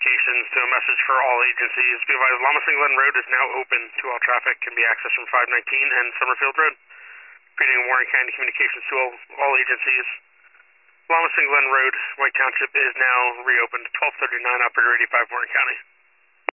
Communications to a message for all agencies. Be advised, Lamazing Glen Road is now open to all traffic, can be accessed from 519 and Summerfield Road. Repeating Warren County Communications to all agencies. Lamazing Glen Road, White Township is now reopened. 1239, operator 85, Warren County.